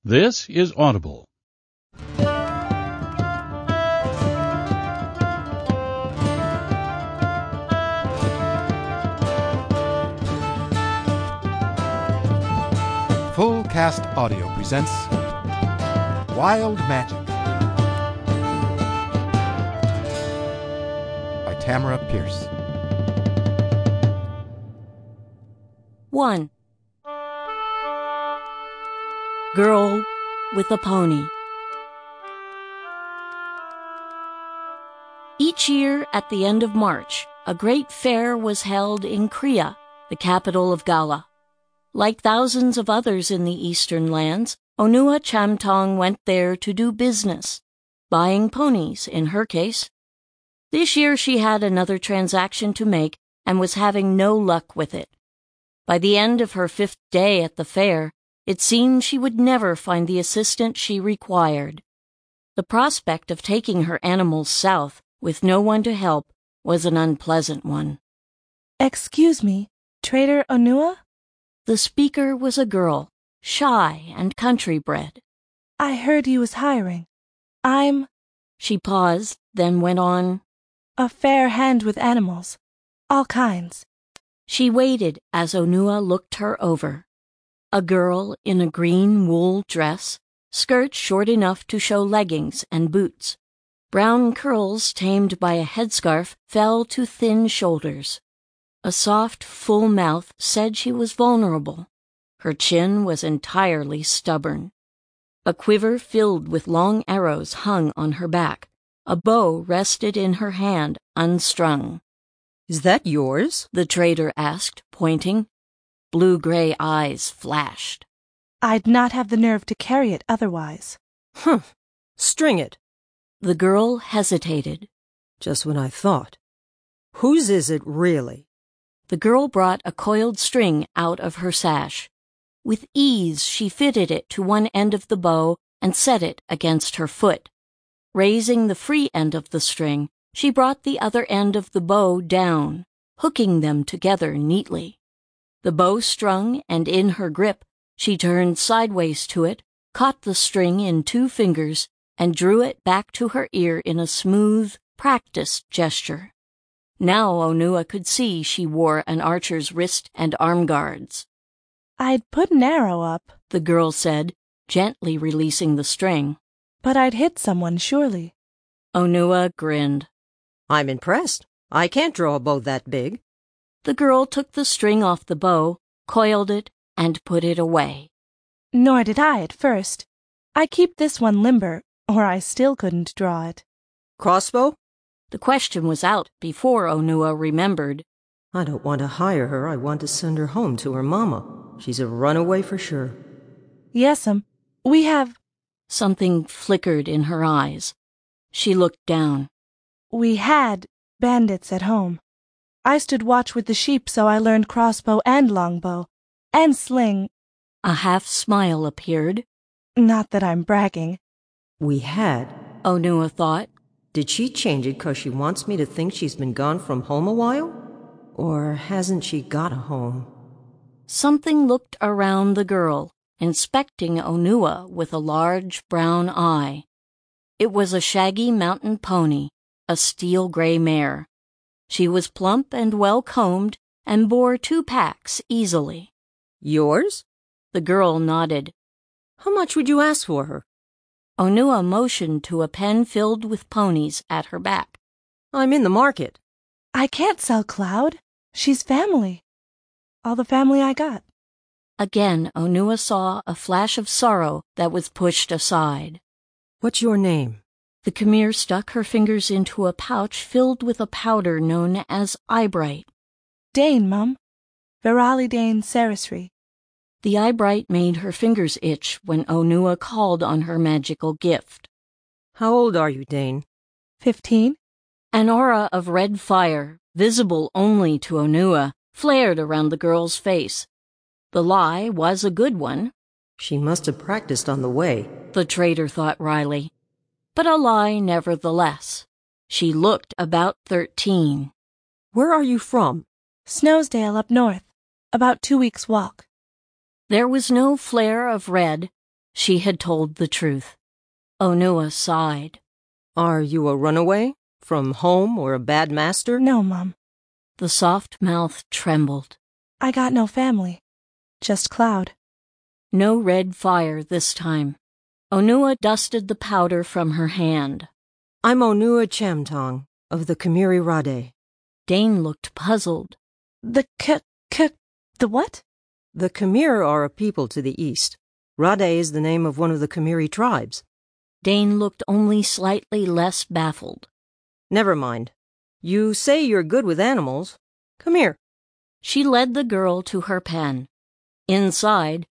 This is Audible. Full Cast Audio presents Wild Magic by Tamara Pierce. 1. Girl with a Pony. Each year at the end of March, a great fair was held in Kriya, the capital of Gala. Like thousands of others in the eastern lands, Onua Chamtong went there to do business, buying ponies in her case. This year she had another transaction to make and was having no luck with it. By the end of her 5th day at the fair, it seemed she would never find the assistant she required. The prospect of taking her animals south with no one to help was an unpleasant one. "Excuse me, Trader Onua?" The speaker was a girl, shy and country-bred. "I heard you was hiring. I'm—" She paused, then went on, "a fair hand with animals. All kinds." She waited as Onua looked her over. A girl in a green wool dress, skirt short enough to show leggings and boots. Brown curls tamed by a headscarf fell to thin shoulders. A soft, full mouth said she was vulnerable. Her chin was entirely stubborn. A quiver filled with long arrows hung on her back. A bow rested in her hand, unstrung. "Is that yours?" the trader asked, pointing. Blue-gray eyes flashed. "I'd not have the nerve to carry it otherwise." "Humph. String it." The girl hesitated. "Just when I thought. Whose is it, really?" The girl brought a coiled string out of her sash. With ease she fitted it to one end of the bow and set it against her foot. Raising the free end of the string, she brought the other end of the bow down, hooking them together neatly. The bow strung and in her grip, she turned sideways to it, caught the string in 2 fingers, and drew it back to her ear in a smooth, practiced gesture. Now Onua could see she wore an archer's wrist and arm guards. "I'd put an arrow up," the girl said, gently releasing the string. "but I'd hit someone surely." Onua grinned. "I'm impressed. I can't draw a bow that big." The girl took the string off the bow, coiled it, and put it away. "Nor did I at first. I keep this one limber, or I still couldn't draw it." "Crossbow?" The question was out before Onua remembered. "I don't want to hire her. I want to send her home to her mama. She's a runaway for sure." "Yes'm. We have—" Something flickered in her eyes. She looked down. "We had bandits at home. I stood watch with the sheep, so I learned crossbow and longbow, and sling." A half-smile appeared. "Not that I'm bragging." "We had?" Onua thought. Did she change it 'cause she wants me to think she's been gone from home a while? Or hasn't she got a home? Something looked around the girl, inspecting Onua with a large brown eye. It was a shaggy mountain pony, a steel-gray mare. She was plump and well-combed and bore 2 packs easily. "Yours?" The girl nodded. "How much would you ask for her?" Onua motioned to a pen filled with ponies at her back. "I'm in the market." "I can't sell Cloud. She's family. All the family I got." Again Onua saw a flash of sorrow that was pushed aside. "What's your name?" The Khmer stuck her fingers into a pouch filled with a powder known as eyebright. "Dane, Mum. Virali Dane Sarisri." The eyebright made her fingers itch when Onua called on her magical gift. "How old are you, Dane?" 15. An aura of red fire, visible only to Onua, flared around the girl's face. The lie was a good one. "She must have practiced on the way," the trader thought wryly. But a lie nevertheless. She looked about 13. "Where are you from?" "Snowsdale up north. About 2 weeks' walk." There was no flare of red. She had told the truth. Onua sighed. Are you a runaway? From home or a bad master? No, Mom. The soft mouth trembled. I got no family. Just Cloud. No red fire this time. Onua dusted the powder from her hand. I'm Onua Chamtong, of the Kamiri Rade. Dane looked puzzled. The what? The Kamir are a people to the east. Rade is the name of one of the Kamiri tribes. Dane looked only slightly less baffled. Never mind. You say you're good with animals. Come here. She led the girl to her pen. Inside,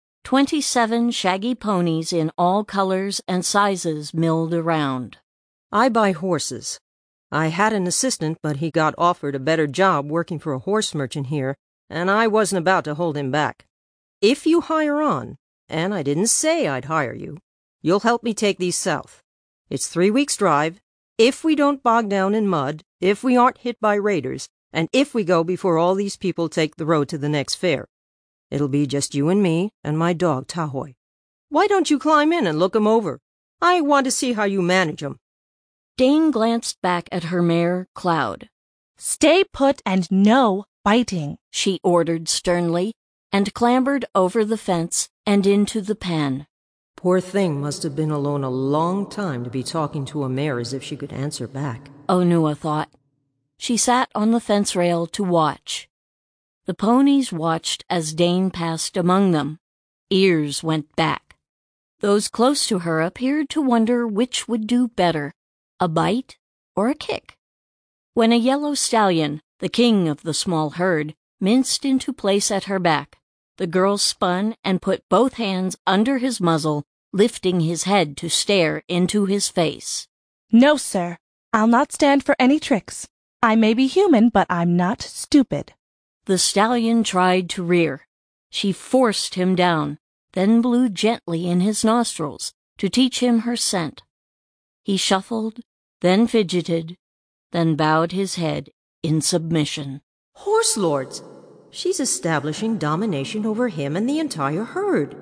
27 shaggy ponies in all colors and sizes milled around. I buy horses. I had an assistant, but he got offered a better job working for a horse merchant here, and I wasn't about to hold him back. If you hire on, and I didn't say I'd hire you, you'll help me take these south. It's 3 weeks' drive. If we don't bog down in mud, if we aren't hit by raiders, and if we go before all these people take the road to the next fair. It'll be just you and me and my dog, Tahoe. Why don't you climb in and look 'em over? I want to see how you manage 'em. Dane glanced back at her mare, Cloud. Stay put and no biting, she ordered sternly, and clambered over the fence and into the pen. Poor thing must have been alone a long time to be talking to a mare as if she could answer back, Onua thought. She sat on the fence rail to watch. The ponies watched as Dane passed among them. Ears went back. Those close to her appeared to wonder which would do better, a bite or a kick. When a yellow stallion, the king of the small herd, minced into place at her back, the girl spun and put both hands under his muzzle, lifting his head to stare into his face. No, sir. I'll not stand for any tricks. I may be human, but I'm not stupid. The stallion tried to rear. She forced him down, then blew gently in his nostrils to teach him her scent. He shuffled, then fidgeted, then bowed his head in submission. Horse lords! She's establishing domination over him and the entire herd.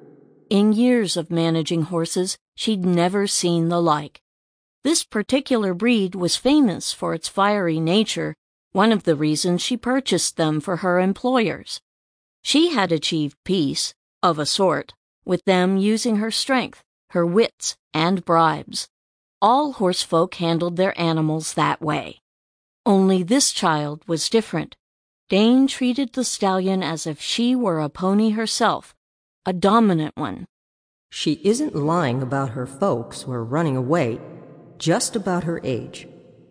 In years of managing horses, she'd never seen the like. This particular breed was famous for its fiery nature, one of the reasons she purchased them for her employers. She had achieved peace, of a sort, with them using her strength, her wits, and bribes. All horsefolk handled their animals that way. Only this child was different. Dane treated the stallion as if she were a pony herself, a dominant one. She isn't lying about her folks or running away, just about her age.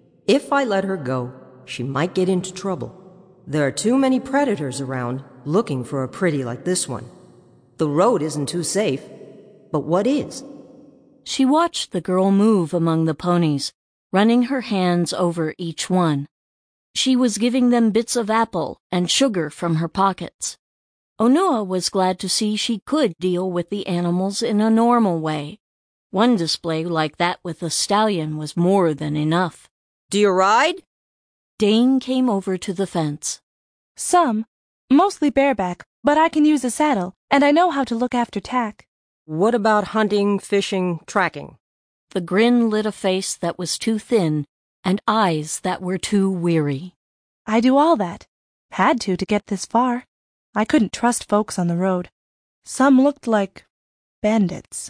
If I let her go, she might get into trouble. There are too many predators around looking for a pretty like this one. The road isn't too safe, but what is? She watched the girl move among the ponies, running her hands over each one. She was giving them bits of apple and sugar from her pockets. Onua was glad to see she could deal with the animals in a normal way. One display like that with the stallion was more than enough. Do you ride? Dane came over to the fence. Some, mostly bareback, but I can use a saddle, and I know how to look after tack. What about hunting, fishing, tracking? The grin lit a face that was too thin and eyes that were too weary. I do all that. Had to get this far. I couldn't trust folks on the road. Some looked like bandits.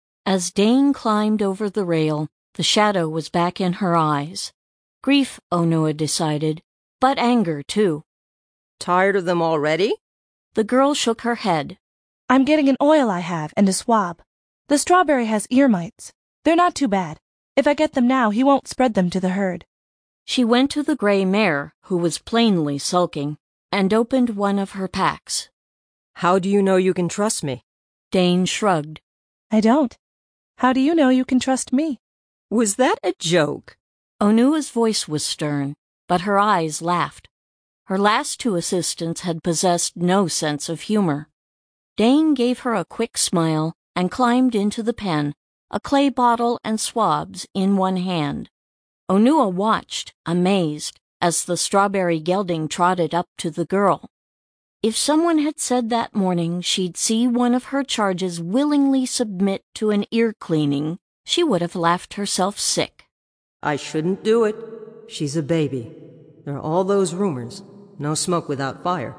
As Dane climbed over the rail, the shadow was back in her eyes. Grief, Onua decided, but anger, too. Tired of them already? The girl shook her head. I'm getting an oil I have and a swab. The strawberry has ear mites. They're not too bad. If I get them now, he won't spread them to the herd. She went to the gray mare, who was plainly sulking, and opened one of her packs. How do you know you can trust me? Dane shrugged. I don't. How do you know you can trust me? Was that a joke? Onua's voice was stern, but her eyes laughed. Her last two assistants had possessed no sense of humor. Dane gave her a quick smile and climbed into the pen, a clay bottle and swabs in one hand. Onua watched, amazed, as the strawberry gelding trotted up to the girl. If someone had said that morning she'd see one of her charges willingly submit to an ear cleaning, she would have laughed herself sick. I shouldn't do it. She's a baby. There are all those rumors. No smoke without fire.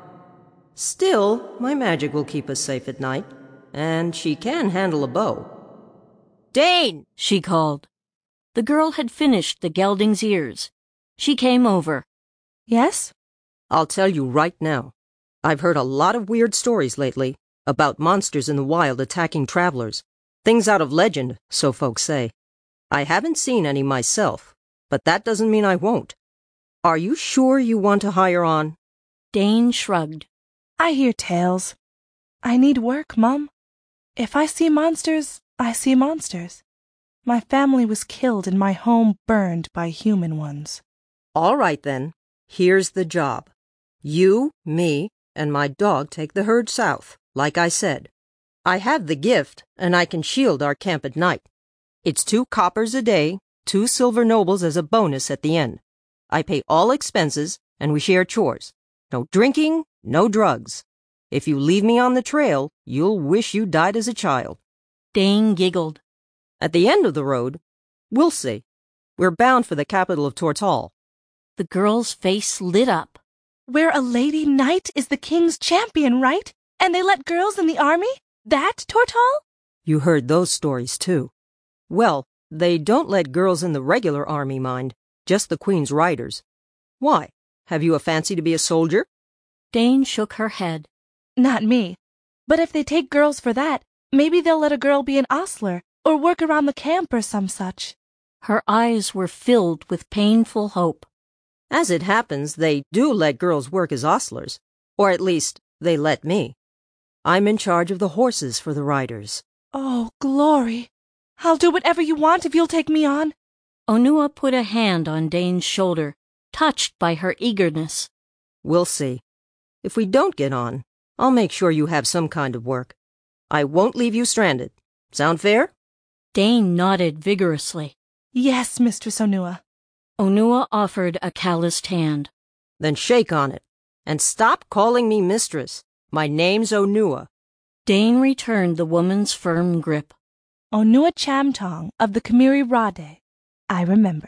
Still, my magic will keep us safe at night, and she can handle a bow. Dane! She called. The girl had finished the gelding's ears. She came over. Yes? I'll tell you right now. I've heard a lot of weird stories lately about monsters in the wild attacking travelers. Things out of legend, so folks say. I haven't seen any myself, but that doesn't mean I won't. Are you sure you want to hire on? Dane shrugged. I hear tales. I need work, Mum. If I see monsters, I see monsters. My family was killed and my home burned by human ones. All right, then. Here's the job. You, me, and my dog take the herd south, like I said. I have the gift, and I can shield our camp at night. It's 2 coppers a day, 2 silver nobles as a bonus at the end. I pay all expenses, and we share chores. No drinking, no drugs. If you leave me on the trail, you'll wish you died as a child. Dane giggled. At the end of the road, we'll see. We're bound for the capital of Tortall. The girl's face lit up. Where a lady knight is the king's champion, right? And they let girls in the army? That Tortall? You heard those stories, too. Well, they don't let girls in the regular army, mind. Just the Queen's riders. Why? Have you a fancy to be a soldier? Dane shook her head. Not me. But if they take girls for that, maybe they'll let a girl be an ostler or work around the camp or some such. Her eyes were filled with painful hope. As it happens, they do let girls work as ostlers. Or at least, they let me. I'm in charge of the horses for the riders. Oh, glory. I'll do whatever you want if you'll take me on. Onua put a hand on Dane's shoulder, touched by her eagerness. We'll see. If we don't get on, I'll make sure you have some kind of work. I won't leave you stranded. Sound fair? Dane nodded vigorously. Yes, Mistress Onua. Onua offered a calloused hand. Then shake on it. And stop calling me mistress. My name's Onua. Dane returned the woman's firm grip. Onua Chamtong of the Kamiri Rade. I remember.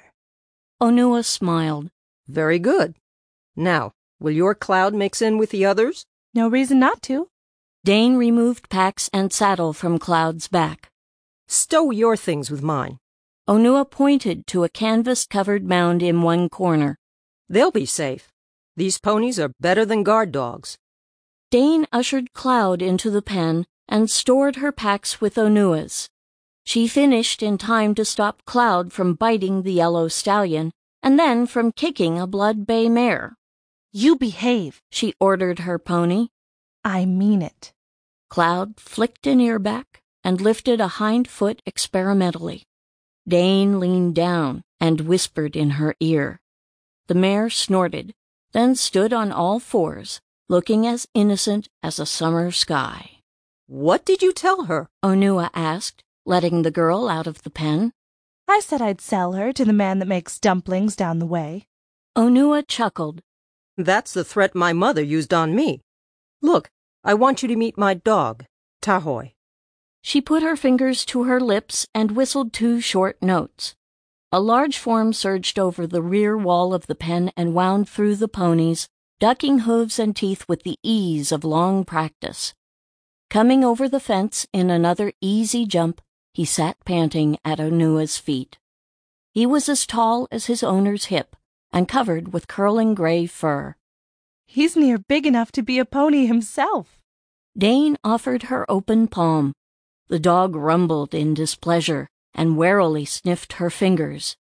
Onua smiled. Very good. Now, will your cloud mix in with the others? No reason not to. Dane removed packs and saddle from Cloud's back. Stow your things with mine. Onua pointed to a canvas-covered mound in one corner. They'll be safe. These ponies are better than guard dogs. Dane ushered Cloud into the pen and stored her packs with Onua's. She finished in time to stop Cloud from biting the yellow stallion and then from kicking a blood bay mare. You behave, she ordered her pony. I mean it. Cloud flicked an ear back and lifted a hind foot experimentally. Dane leaned down and whispered in her ear. The mare snorted, then stood on all fours, looking as innocent as a summer sky. What did you tell her? Onua asked, letting the girl out of the pen. I said I'd sell her to the man that makes dumplings down the way. Onua chuckled. That's the threat my mother used on me. Look, I want you to meet my dog, Tahoe. She put her fingers to her lips and whistled 2 short notes. A large form surged over the rear wall of the pen and wound through the ponies, ducking hooves and teeth with the ease of long practice. Coming over the fence in another easy jump, he sat panting at Onua's feet. He was as tall as his owner's hip and covered with curling gray fur. He's near big enough to be a pony himself. Dane offered her open palm. The dog rumbled in displeasure and warily sniffed her fingers.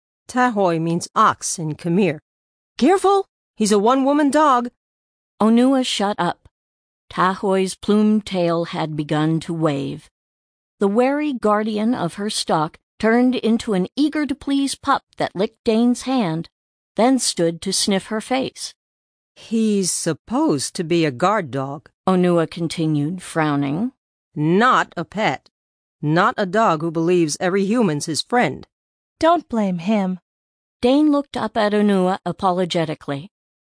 Tahoe means ox in Khmer. Careful! He's a one-woman dog. Onua shut up. Tahoe's plumed tail had begun to wave. The wary guardian of her stock turned into an eager-to-please pup that licked Dane's hand, then stood to sniff her face. He's supposed to be a guard dog, Onua continued, frowning. Not a pet. Not a dog who believes every human's his friend. Don't blame him. Dane looked up at Onua apologetically.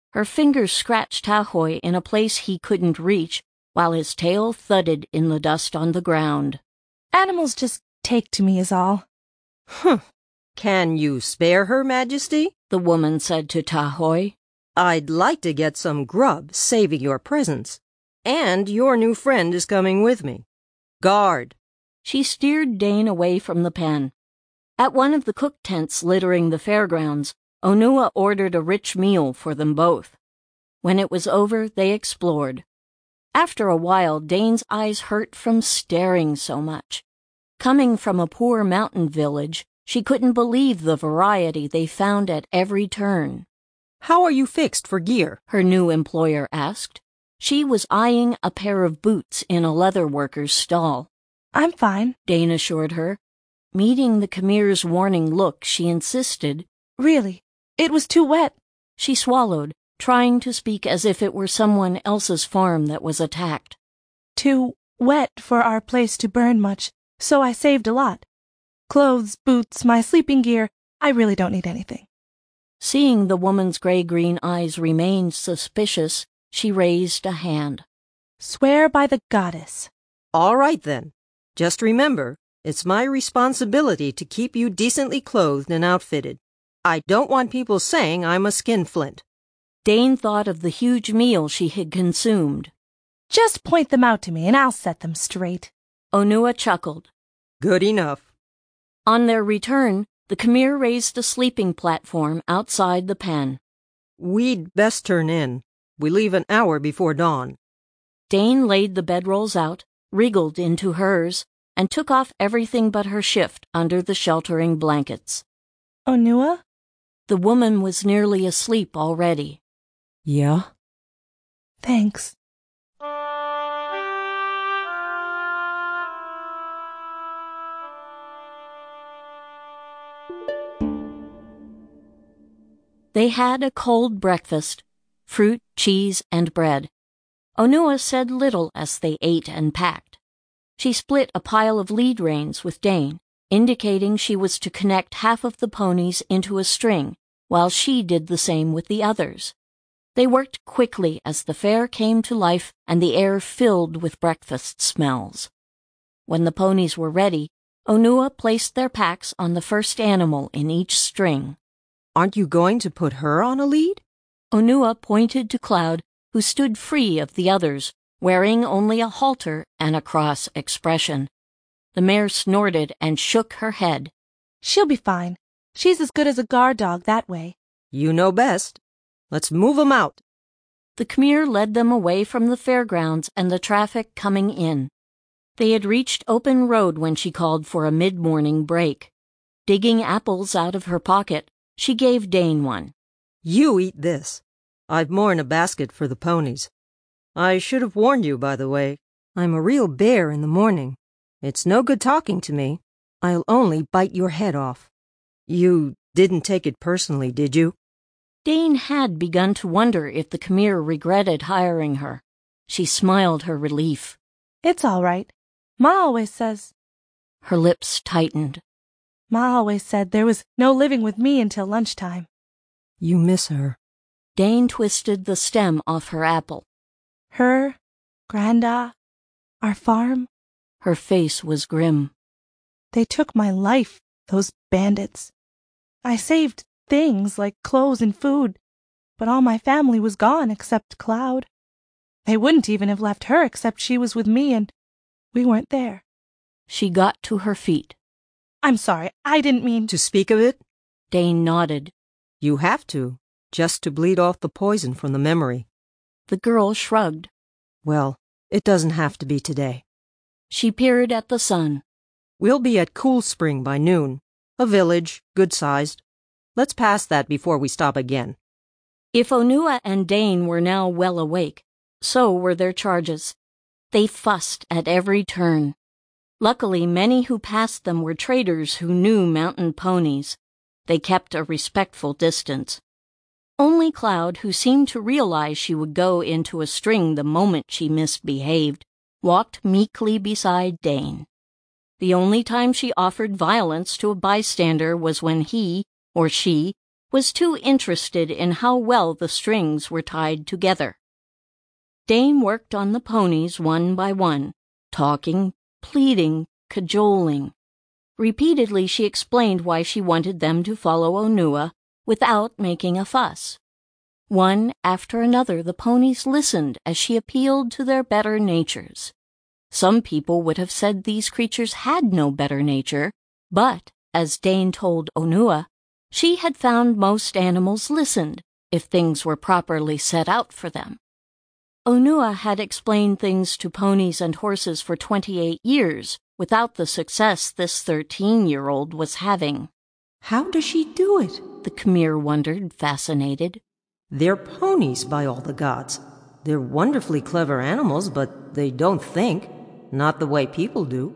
Her fingers scratched Tahoe in a place he couldn't reach, while his tail thudded in the dust on the ground. Animals just take to me is all. Humph. Can you spare Her Majesty? The woman said to Tahoe. I'd like to get some grub, saving your presence. And your new friend is coming with me. Guard! She steered Dane away from the pen. At one of the cook tents littering the fairgrounds, Onua ordered a rich meal for them both. When it was over, they explored. After a while, Dane's eyes hurt from staring so much. Coming from a poor mountain village, she couldn't believe the variety they found at every turn. How are you fixed for gear? Her new employer asked. She was eyeing a pair of boots in a leather worker's stall. I'm fine, Dane assured her. Meeting the Khmer's warning look, she insisted. Really, it was too wet. She swallowed, trying to speak as if it were someone else's farm that was attacked. Too wet for our place to burn much, so I saved a lot. Clothes, boots, my sleeping gear, I really don't need anything. Seeing the woman's gray-green eyes remain suspicious, she raised a hand. Swear by the goddess. All right, then. Just remember, it's my responsibility to keep you decently clothed and outfitted. I don't want people saying I'm a skinflint. Dane thought of the huge meal she had consumed. Just point them out to me and I'll set them straight. Onua chuckled. Good enough. On their return, the Khmer raised a sleeping platform outside the pen. We'd best turn in. We leave an hour before dawn. Dane laid the bedrolls out, wriggled into hers, and took off everything but her shift under the sheltering blankets. Onua? The woman was nearly asleep already. Yeah? Thanks. They had a cold breakfast, fruit, cheese, and bread. Onua said little as they ate and packed. She split a pile of lead reins with Dane, indicating she was to connect half of the ponies into a string, while she did the same with the others. They worked quickly as the fair came to life and the air filled with breakfast smells. When the ponies were ready, Onua placed their packs on the first animal in each string. Aren't you going to put her on a lead? Onua pointed to Cloud, who stood free of the others, wearing only a halter and a cross expression. The mare snorted and shook her head. She'll be fine. She's as good as a guard dog that way. You know best. Let's move 'em out. The Khmer led them away from the fairgrounds and the traffic coming in. They had reached open road when she called for a mid-morning break. Digging apples out of her pocket, she gave Dane one. You eat this. I've more in a basket for the ponies. I should have warned you, by the way. I'm a real bear in the morning. It's no good talking to me. I'll only bite your head off. You didn't take it personally, did you? Dane had begun to wonder if the Khmer regretted hiring her. She smiled her relief. It's all right. Ma always says... Her lips tightened. Ma always said there was no living with me until lunchtime. You miss her. Dane twisted the stem off her apple. Her, Granda, our farm. Her face was grim. They took my life, those bandits. I saved things like clothes and food, but all my family was gone except Cloud. They wouldn't even have left her except she was with me and we weren't there. She got to her feet. I'm sorry, I didn't mean To speak of it? Dane nodded. You have to, just to bleed off the poison from the memory. The girl shrugged. Well, it doesn't have to be today. She peered at the sun. We'll be at Cool Spring by noon. A village, good-sized. Let's pass that before we stop again. If Onua and Dane were now well awake, so were their charges. They fussed at every turn. Luckily, many who passed them were traders who knew mountain ponies. They kept a respectful distance. Only Cloud, who seemed to realize she would go into a string the moment she misbehaved, walked meekly beside Dane. The only time she offered violence to a bystander was when he, or she, was too interested in how well the strings were tied together. Dane worked on the ponies one by one, talking, pleading, cajoling. Repeatedly she explained why she wanted them to follow Onua without making a fuss. One after another the ponies listened as she appealed to their better natures. Some people would have said these creatures had no better nature, but, as Dane told Onua, she had found most animals listened if things were properly set out for them. Onua had explained things to ponies and horses for 28 years without the success this 13-year-old was having. How does she do it? The Khmer wondered, fascinated. They're ponies, by all the gods. They're wonderfully clever animals, but they don't think. Not the way people do.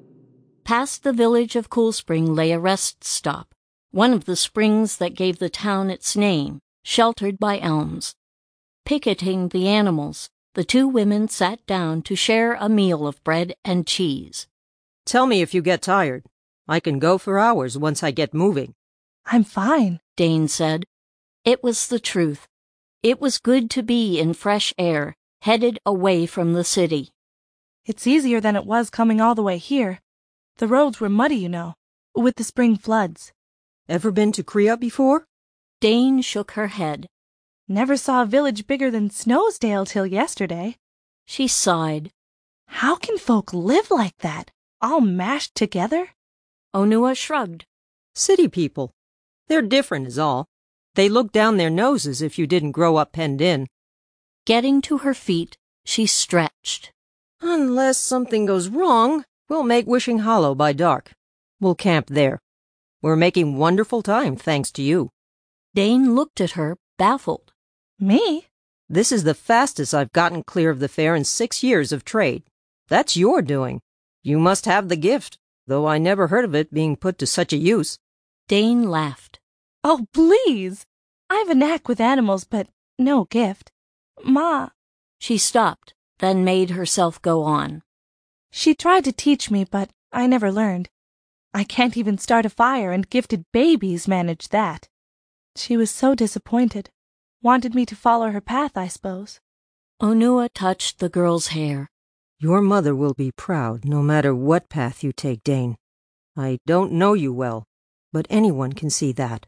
Past the village of Cool Spring lay a rest stop, one of the springs that gave the town its name, sheltered by elms. Picketing the animals, the two women sat down to share a meal of bread and cheese. Tell me if you get tired. I can go for hours once I get moving. I'm fine, Dane said. It was the truth. It was good to be in fresh air, headed away from the city. It's easier than it was coming all the way here. The roads were muddy, you know, with the spring floods. Ever been to Krea before? Dane shook her head. Never saw a village bigger than Snowsdale till yesterday. She sighed. How can folk live like that, all mashed together? Onua shrugged. City people. They're different is all. They look down their noses if you didn't grow up penned in. Getting to her feet, she stretched. Unless something goes wrong, we'll make Wishing Hollow by dark. We'll camp there. We're making wonderful time thanks to you. Dane looked at her, baffled. Me? This is the fastest I've gotten clear of the fair in 6 years of trade. That's your doing. You must have the gift, though I never heard of it being put to such a use. Dane laughed. Oh, please! I've a knack with animals, but no gift. Ma. She stopped, then made herself go on. She tried to teach me, but I never learned. I can't even start a fire, and gifted babies manage that. She was so disappointed. Wanted me to follow her path, I suppose. Onua touched the girl's hair. Your mother will be proud no matter what path you take, Dane. I don't know you well, but anyone can see that.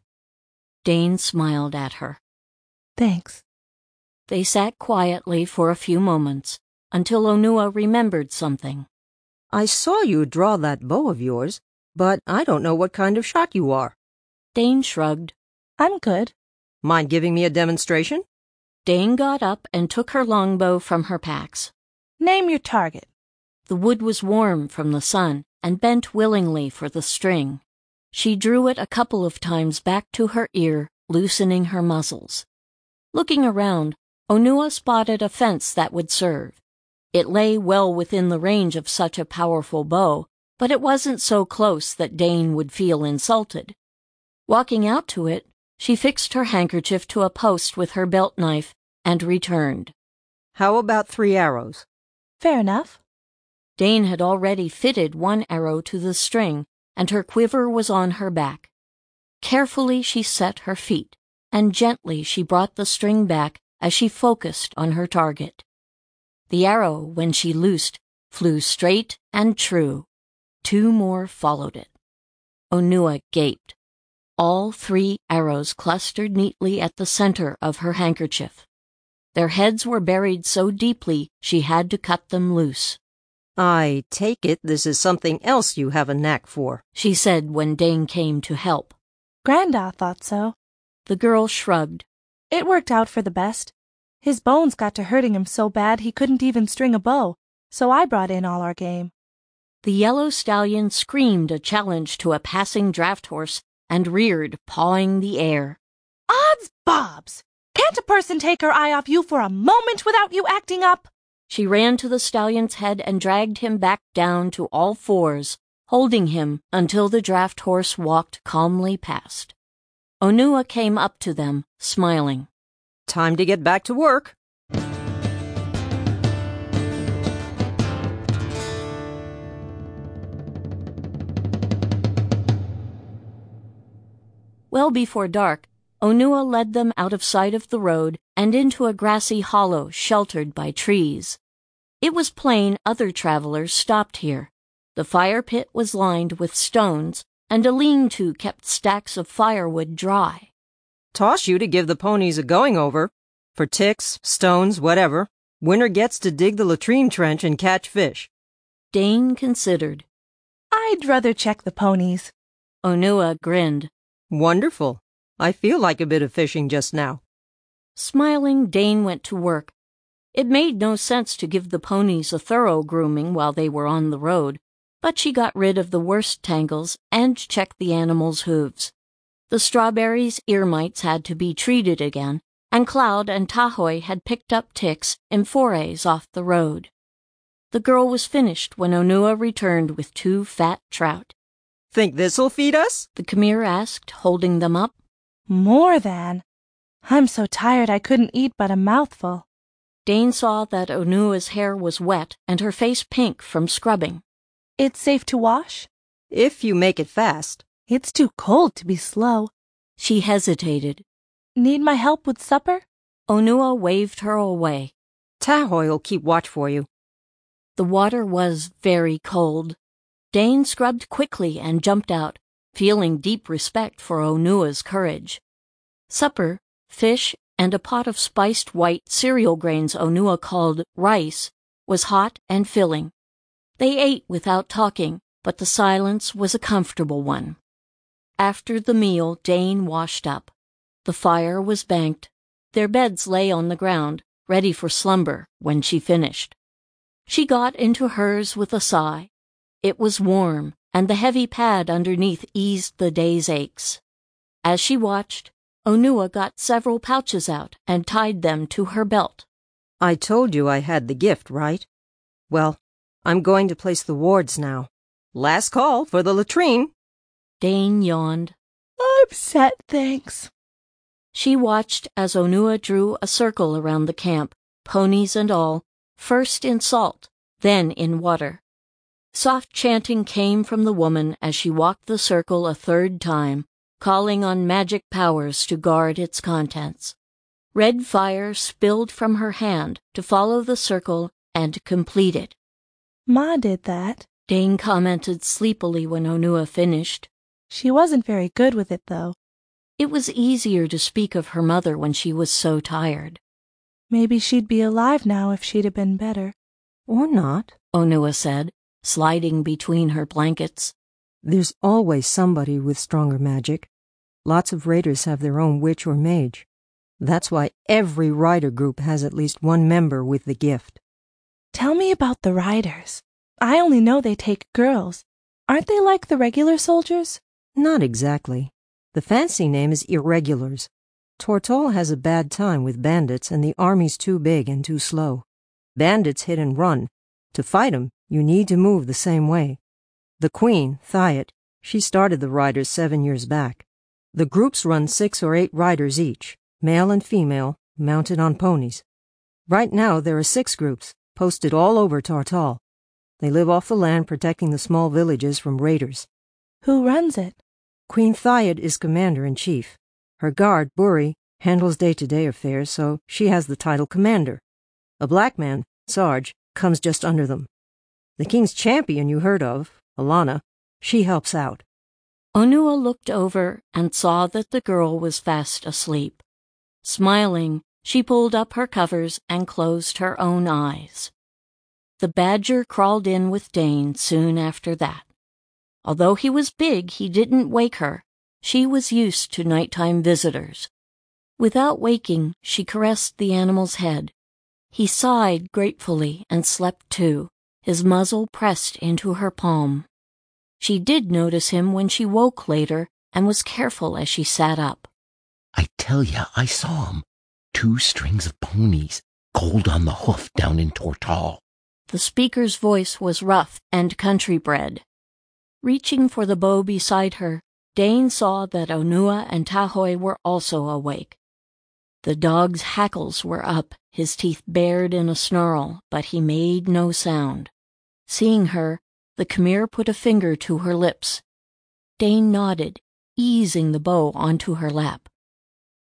Dane smiled at her. Thanks. They sat quietly for a few moments, until Onua remembered something. I saw you draw that bow of yours, but I don't know what kind of shot you are. Dane shrugged. I'm good. Mind giving me a demonstration? Dane got up and took her longbow from her packs. Name your target. The wood was warm from the sun and bent willingly for the string. She drew it a couple of times back to her ear, loosening her muscles. Looking around, Onua spotted a fence that would serve. It lay well within the range of such a powerful bow, but it wasn't so close that Dane would feel insulted. Walking out to it, she fixed her handkerchief to a post with her belt knife and returned. How about 3 arrows? Fair enough. Dane had already fitted one arrow to the string, and her quiver was on her back. Carefully she set her feet, and gently she brought the string back as she focused on her target. The arrow, when she loosed, flew straight and true. 2 more followed it. Onua gaped. All 3 arrows clustered neatly at the center of her handkerchief. Their heads were buried so deeply she had to cut them loose. I take it this is something else you have a knack for, she said when Dane came to help. Grandad thought so. The girl shrugged. It worked out for the best. His bones got to hurting him so bad he couldn't even string a bow, so I brought in all our game. The yellow stallion screamed a challenge to a passing draft horse and reared, pawing the air. Odds bobs! Can't a person take her eye off you for a moment without you acting up? She ran to the stallion's head and dragged him back down to all 4s, holding him until the draft horse walked calmly past. Onua came up to them, smiling. Time to get back to work. Well before dark, Onua led them out of sight of the road and into a grassy hollow sheltered by trees. It was plain other travelers stopped here. The fire pit was lined with stones, and a lean-to kept stacks of firewood dry. Toss you to give the ponies a going-over. For ticks, stones, whatever, winner gets to dig the latrine trench and catch fish. Dane considered. I'd rather check the ponies. Onua grinned. Wonderful. I feel like a bit of fishing just now. Smiling, Dane went to work. It made no sense to give the ponies a thorough grooming while they were on the road, but she got rid of the worst tangles and checked the animals' hooves. The strawberries' ear mites had to be treated again, and Cloud and Tahoe had picked up ticks in forays off the road. The girl was finished when Onua returned with 2 fat trout. Think this'll feed us? The Khmer asked, holding them up. More than. I'm so tired I couldn't eat but a mouthful. Dane saw that Onua's hair was wet and her face pink from scrubbing. It's safe to wash? If you make it fast. It's too cold to be slow. She hesitated. Need my help with supper? Onua waved her away. Tahoe'll keep watch for you. The water was very cold. Dane scrubbed quickly and jumped out, feeling deep respect for Onua's courage. Supper, fish, and a pot of spiced white cereal grains Onua called rice, was hot and filling. They ate without talking, but the silence was a comfortable one. After the meal, Dane washed up. The fire was banked. Their beds lay on the ground, ready for slumber, when she finished. She got into hers with a sigh. It was warm, and the heavy pad underneath eased the day's aches. As she watched, Onua got several pouches out and tied them to her belt. I told you I had the gift, right? Well, I'm going to place the wards now. Last call for the latrine. Dane yawned. I'm set, thanks. She watched as Onua drew a circle around the camp, ponies and all, first in salt, then in water. Soft chanting came from the woman as she walked the circle a 3rd time, calling on magic powers to guard its contents. Red fire spilled from her hand to follow the circle and complete it. Ma did that. Dane commented sleepily when Onua finished. She wasn't very good with it, though. It was easier to speak of her mother when she was so tired. Maybe she'd be alive now if she'd have been better. Or not, Onua said, sliding between her blankets. There's always somebody with stronger magic. Lots of raiders have their own witch or mage. That's why every rider group has at least one member with the gift. Tell me about the riders. I only know they take girls. Aren't they like the regular soldiers? Not exactly. The fancy name is Irregulars. Tortall has a bad time with bandits, and the army's too big and too slow. Bandits hit and run. To fight 'em, you need to move the same way. The queen, Thiat, she started the riders 7 years back. The groups run 6 or 8 riders each, male and female, mounted on ponies. Right now there are 6 groups, posted all over Tortall. They live off the land protecting the small villages from raiders. Who runs it? Queen Thiat is commander-in-chief. Her guard, Buri, handles day-to-day affairs, so she has the title commander. A black man, Sarge, comes just under them. The king's champion you heard of, Alana, she helps out. Onua looked over and saw that the girl was fast asleep. Smiling, she pulled up her covers and closed her own eyes. The badger crawled in with Dane soon after that. Although he was big, he didn't wake her. She was used to nighttime visitors. Without waking, she caressed the animal's head. He sighed gratefully and slept too, his muzzle pressed into her palm. She did notice him when she woke later and was careful as she sat up. I tell ya, I saw 'em. 2 strings of ponies, cold on the hoof down in Tortall. The speaker's voice was rough and country-bred. Reaching for the bow beside her, Dane saw that Onua and Tahoe were also awake. The dog's hackles were up, his teeth bared in a snarl, but he made no sound. Seeing her, the Khmer put a finger to her lips. Dane nodded, easing the bow onto her lap.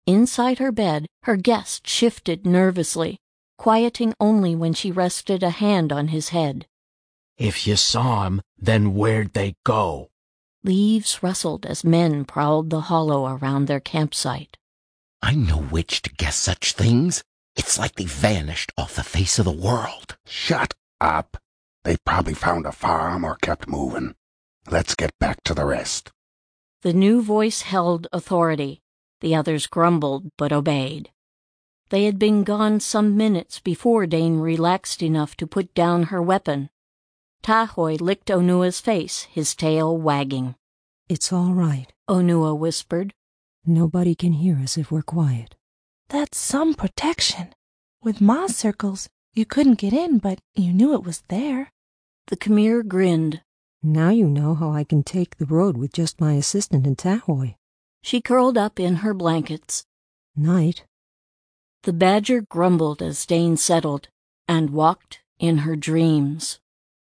Inside her bed, her guest shifted nervously, quieting only when she rested a hand on his head. If you saw 'em, then where'd they go? Leaves rustled as men prowled the hollow around their campsite. I'm no witch to guess such things. It's like they vanished off the face of the world. Shut up. They probably found a farm or kept moving. Let's get back to the rest. The new voice held authority. The others grumbled but obeyed. They had been gone some minutes before Dane relaxed enough to put down her weapon. Tahoe licked Onua's face, his tail wagging. It's all right, Onua whispered. Nobody can hear us if we're quiet. That's some protection. With moss circles, you couldn't get in, but you knew it was there. The Khmer grinned. Now you know how I can take the road with just my assistant and Tahoe. She curled up in her blankets. Night. The badger grumbled as Dane settled and walked in her dreams.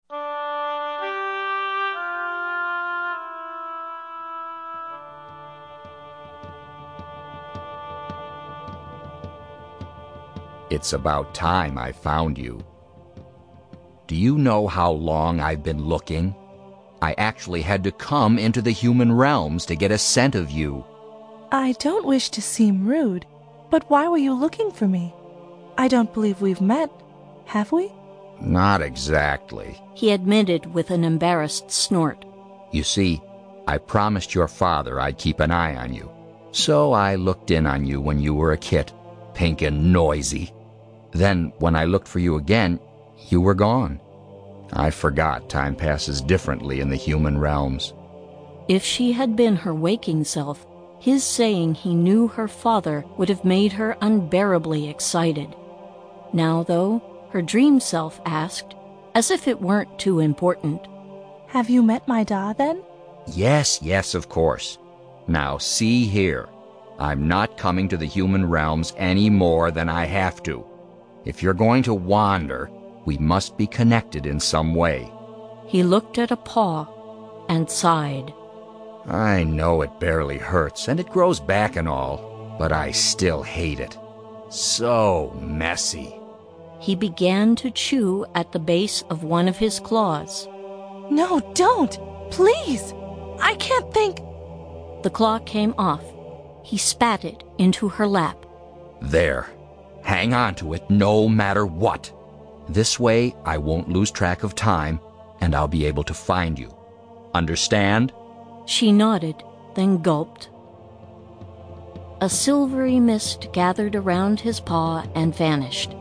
It's about time I found you. Do you know how long I've been looking? I actually had to come into the human realms to get a scent of you. I don't wish to seem rude, but why were you looking for me? I don't believe we've met, have we? Not exactly. He admitted with an embarrassed snort. You see, I promised your father I'd keep an eye on you. So I looked in on you when you were a kit, pink and noisy. Then, when I looked for you again, you were gone. I forgot time passes differently in the human realms. If she had been her waking self, his saying he knew her father would have made her unbearably excited. Now, though, her dream self asked, as if it weren't too important. Have you met my Da, then? Yes, of course. Now, see here. I'm not coming to the human realms any more than I have to. If you're going to wander, we must be connected in some way. He looked at a paw and sighed. I know it barely hurts, and it grows back and all, but I still hate it. So messy. He began to chew at the base of one of his claws. No, don't! Please! I can't think... The claw came off. He spat it into her lap. There. Hang on to it no matter what. This way, I won't lose track of time, and I'll be able to find you. Understand? She nodded, then gulped. A silvery mist gathered around his paw and vanished.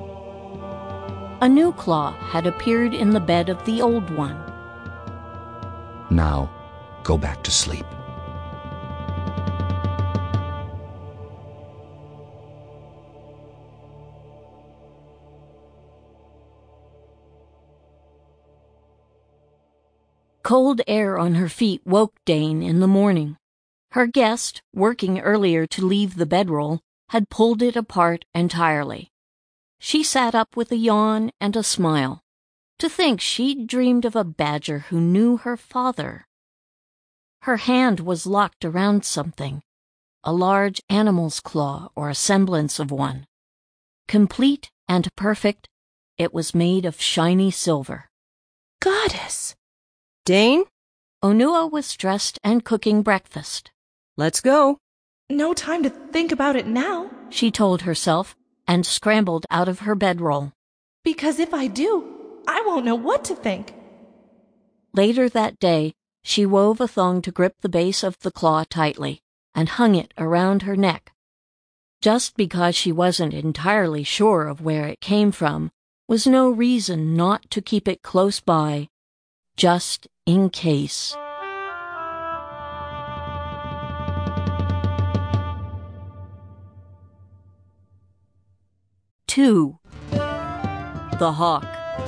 A new claw had appeared in the bed of the old one. Now, go back to sleep. Cold air on her feet woke Dane in the morning. Her guest, working earlier to leave the bedroll, had pulled it apart entirely. She sat up with a yawn and a smile. To think she'd dreamed of a badger who knew her father. Her hand was locked around something, a large animal's claw or a semblance of one. Complete and perfect, it was made of shiny silver. Goddess! Dane? Onua was dressed and cooking breakfast. Let's go. No time to think about it now. She told herself, and scrambled out of her bedroll. Because if I do, I won't know what to think. Later that day, she wove a thong to grip the base of the claw tightly, and hung it around her neck. Just because she wasn't entirely sure of where it came from was no reason not to keep it close by, just in case. Two. The Hawk.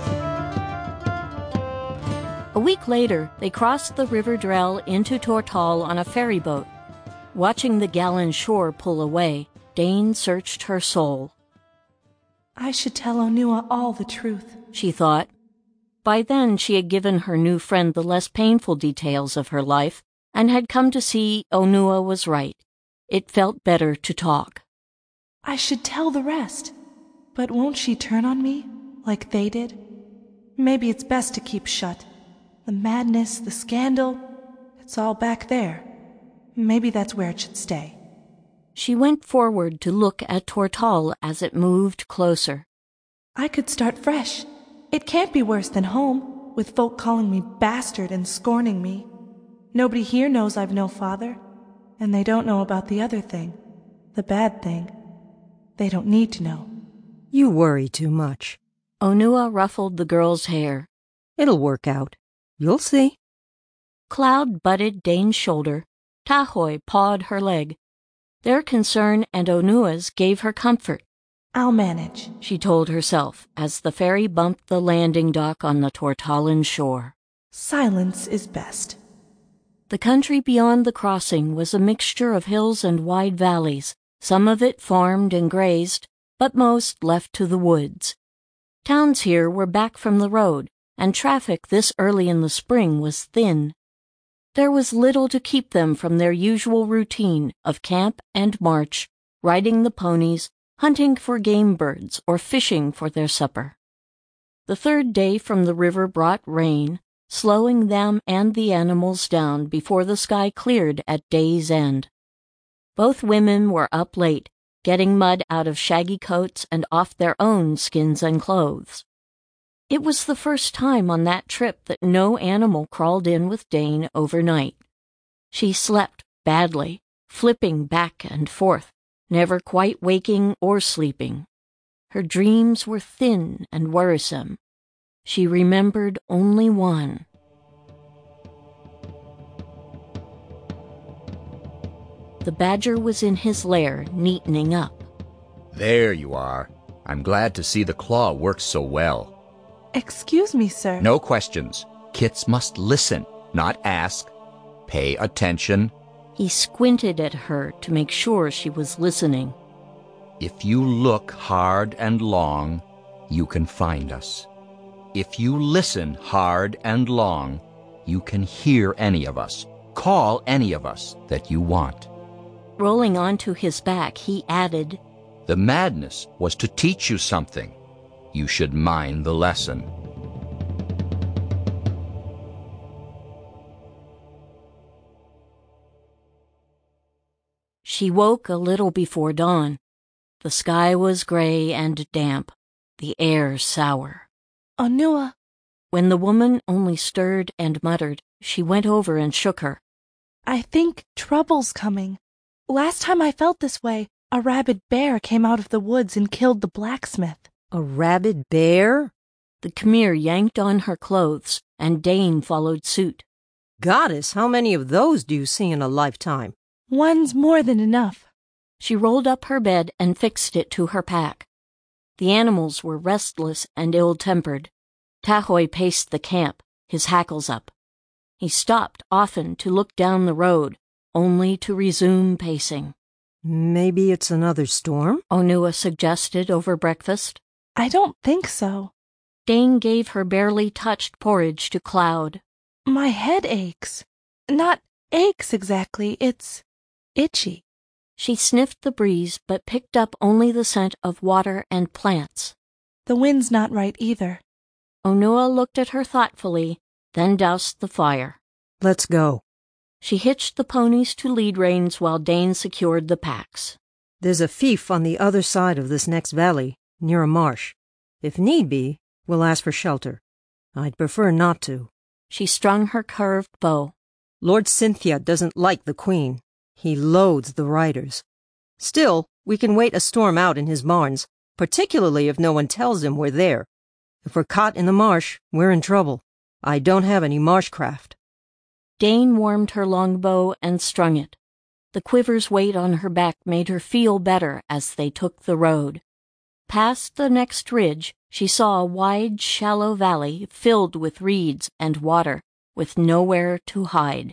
A week later, they crossed the River Drell into Tortall on a ferry boat. Watching the gallant shore pull away, Dane searched her soul. I should tell Onua all the truth, she thought. By then she had given her new friend the less painful details of her life and had come to see Onua was right. it felt better to talk. I should tell the rest, but won't she turn on me, like they did? Maybe it's best to keep shut. The madness, the scandal, it's all back there. Maybe that's where it should stay. She went forward to look at Tortall as it moved closer. I could start fresh. It can't be worse than home, with folk calling me bastard and scorning me. Nobody here knows I've no father, and they don't know about the other thing, the bad thing. They don't need to know. You worry too much. Onua ruffled the girl's hair. It'll work out. You'll see. Cloud butted Dane's shoulder. Tahoe pawed her leg. Their concern and Onua's gave her comfort. I'll manage, she told herself as the ferry bumped the landing dock on the Tortallan shore. Silence is best. The country beyond the crossing was a mixture of hills and wide valleys, some of it farmed and grazed, but most left to the woods. Towns here were back from the road, and traffic this early in the spring was thin. There was little to keep them from their usual routine of camp and march, riding the ponies, hunting for game birds, or fishing for their supper. The third day from the river brought rain, slowing them and the animals down before the sky cleared at day's end. Both women were up late, getting mud out of shaggy coats and off their own skins and clothes. It was the first time on that trip that no animal crawled in with Dane overnight. She slept badly, flipping back and forth, never quite waking or sleeping. Her dreams were thin and worrisome. She remembered only one. The badger was in his lair, neatening up. There you are. I'm glad to see the claw works so well. Excuse me, sir. No questions. Kits must listen, not ask. Pay attention. He squinted at her to make sure she was listening. If you look hard and long, you can find us. If you listen hard and long, you can hear any of us, call any of us that you want. Rolling onto his back, he added, The madness was to teach you something. You should mind the lesson. She woke a little before dawn. The sky was gray and damp, the air sour. Onua. When the woman only stirred and muttered, she went over and shook her. I think trouble's coming. Last time I felt this way, a rabid bear came out of the woods and killed the blacksmith. A rabid bear? The Khmer yanked on her clothes, and Dane followed suit. Goddess, how many of those do you see in a lifetime? One's more than enough. She rolled up her bed and fixed it to her pack. The animals were restless and ill-tempered. Tahoe paced the camp, his hackles up. He stopped often to look down the road, only to resume pacing. Maybe it's another storm? Onua suggested over breakfast. I don't think so. Dane gave her barely touched porridge to Cloud. My head aches. Not aches exactly, it's itchy. She sniffed the breeze but picked up only the scent of water and plants. The wind's not right either. Onua looked at her thoughtfully, then doused the fire. Let's go. She hitched the ponies to lead reins while Dane secured the packs. There's a fief on the other side of this next valley, near a marsh. If need be, we'll ask for shelter. I'd prefer not to. She strung her curved bow. Lord Cynthia doesn't like the Queen. He loathes the riders. Still, we can wait a storm out in his barns, particularly if no one tells him we're there. If we're caught in the marsh, we're in trouble. I don't have any marshcraft. Dane warmed her longbow and strung it. The quiver's weight on her back made her feel better as they took the road. Past the next ridge, she saw a wide, shallow valley filled with reeds and water, with nowhere to hide.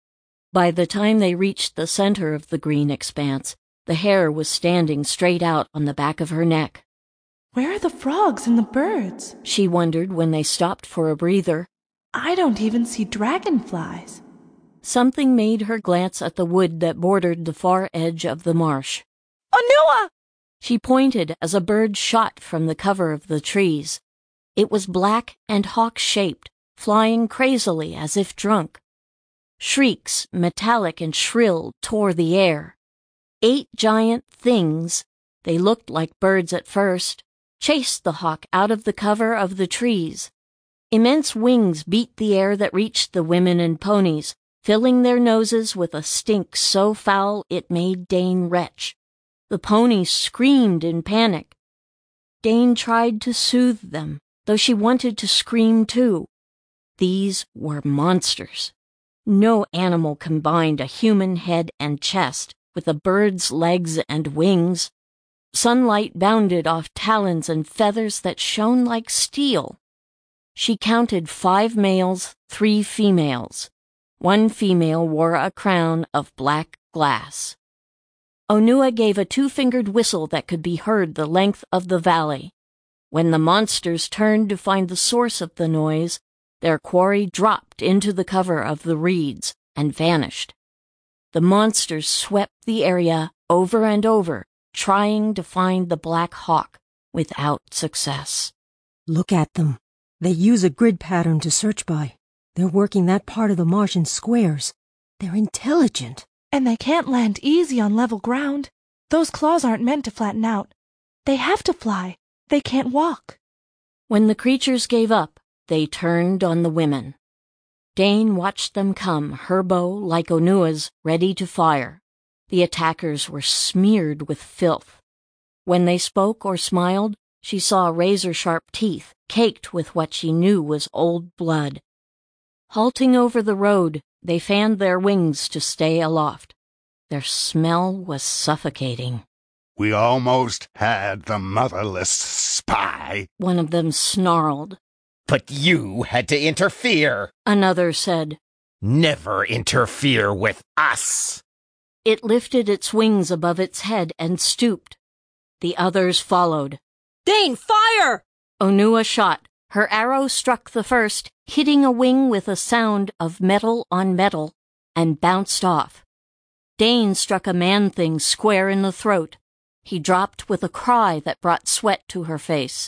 By the time they reached the center of the green expanse, the hair was standing straight out on the back of her neck. Where are the frogs and the birds? She wondered when they stopped for a breather. I don't even see dragonflies. Something made her glance at the wood that bordered the far edge of the marsh. Onua! She pointed as a bird shot from the cover of the trees. It was black and hawk-shaped, flying crazily as if drunk. Shrieks, metallic and shrill, tore the air. 8 giant things, they looked like birds at first, chased the hawk out of the cover of the trees. Immense wings beat the air that reached the women and ponies, filling their noses with a stink so foul it made Dane retch. The ponies screamed in panic. Dane tried to soothe them, though she wanted to scream too. These were monsters. No animal combined a human head and chest with a bird's legs and wings. Sunlight bounded off talons and feathers that shone like steel. She counted 5 males, 3 females. 1 female wore a crown of black glass. Onua gave a 2-fingered whistle that could be heard the length of the valley. When the monsters turned to find the source of the noise, their quarry dropped into the cover of the reeds and vanished. The monsters swept the area over and over, trying to find the Black Hawk, without success. Look at them. They use a grid pattern to search by. They're working that part of the marsh in squares. They're intelligent. And they can't land easy on level ground. Those claws aren't meant to flatten out. They have to fly. They can't walk. When the creatures gave up, they turned on the women. Dane watched them come, her bow, like Onua's, ready to fire. The attackers were smeared with filth. When they spoke or smiled, she saw razor-sharp teeth caked with what she knew was old blood. Halting over the road, they fanned their wings to stay aloft. Their smell was suffocating. We almost had the motherless spy, One of them snarled. But you had to interfere. Another said. Never interfere with us. It lifted its wings above its head and stooped. The others followed. Dane, fire! Onua shot. Her arrow struck the first, hitting a wing with a sound of metal on metal, and bounced off. Dane struck a man-thing square in the throat. He dropped with a cry that brought sweat to her face.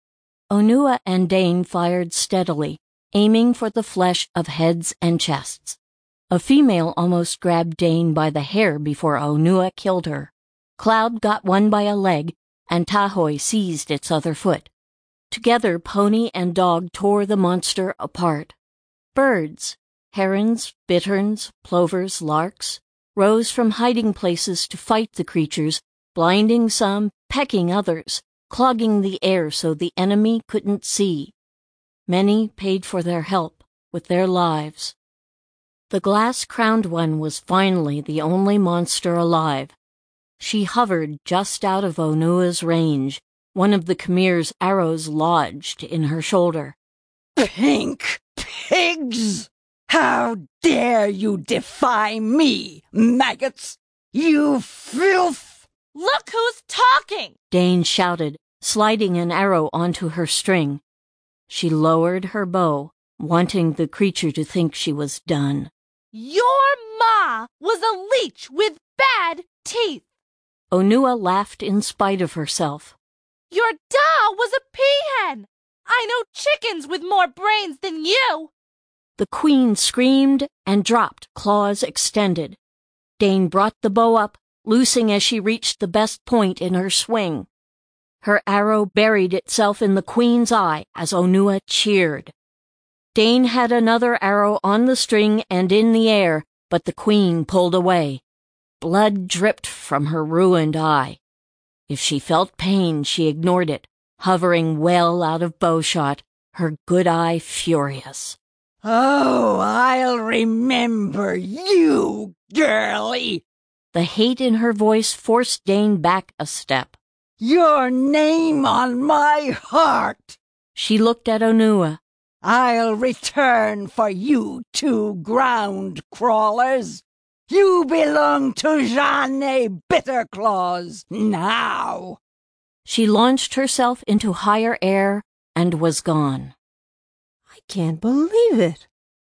Onua and Dane fired steadily, aiming for the flesh of heads and chests. A female almost grabbed Dane by the hair before Onua killed her. Cloud got one by a leg, and Tahoe seized its other foot. Together, pony and dog tore the monster apart. Birds, herons, bitterns, plovers, larks, rose from hiding places to fight the creatures, blinding some, pecking others, clogging the air so the enemy couldn't see. Many paid for their help with their lives. The glass-crowned one was finally the only monster alive. She hovered just out of Onua's range. One of the Khamir's arrows lodged in her shoulder. Pink pigs! How dare you defy me, maggots! You filth! Look who's talking! Dane shouted, sliding an arrow onto her string. She lowered her bow, wanting the creature to think she was done. Your ma was a leech with bad teeth. Onua laughed in spite of herself. Your da was a peahen. I know chickens with more brains than you. The queen screamed and dropped, claws extended. Dane brought the bow up, loosing as she reached the best point in her swing. Her arrow buried itself in the queen's eye as Onua cheered. Dane had another arrow on the string and in the air, but the queen pulled away. Blood dripped from her ruined eye. If she felt pain, she ignored it, hovering well out of bowshot, her good eye furious. Oh, I'll remember you, girlie! The hate in her voice forced Dane back a step. Your name on my heart! She looked at Onua. I'll return for you 2 ground crawlers. You belong to Jeanne Bitterclaws now. She launched herself into higher air and was gone. I can't believe it.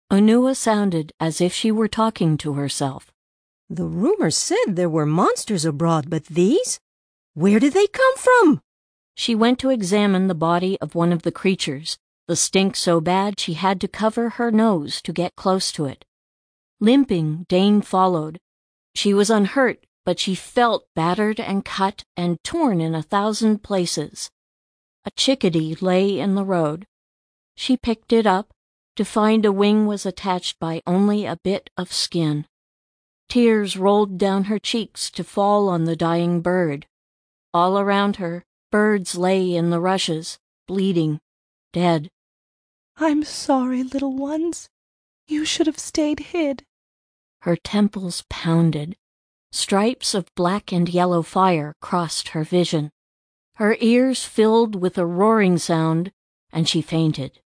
Onua sounded as if she were talking to herself. The rumors said there were monsters abroad, but these? Where did they come from? She went to examine the body of one of the creatures, the stink so bad she had to cover her nose to get close to it. Limping, Dane followed. She was unhurt, but she felt battered and cut and torn in 1,000 places. A chickadee lay in the road. She picked it up, to find a wing was attached by only a bit of skin. Tears rolled down her cheeks to fall on the dying bird. All around her, birds lay in the rushes, bleeding, dead. I'm sorry, little ones. You should have stayed hid. Her temples pounded. Stripes of black and yellow fire crossed her vision. Her ears filled with a roaring sound, and she fainted.